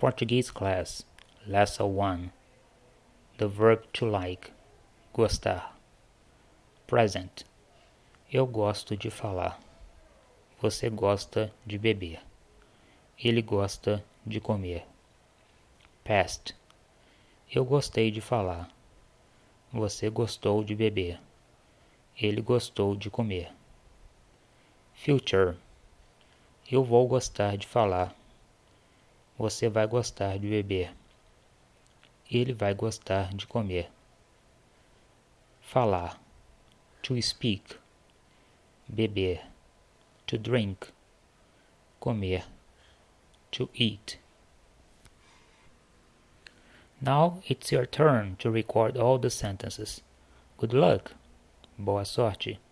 Portuguese class, lesson 1. The verb to like, gostar. Present. Eu gosto de falar. Você gosta de beber. Ele gosta de comer. Past. Eu gostei de falar. Você gostou de beber. Ele gostou de comer. Future. Eu vou gostar de falar. Você vai gostar de beber. Ele vai gostar de comer. Falar. To speak. Beber. To drink. Comer. To eat. Now it's your turn to record all the sentences. Good luck. Boa sorte.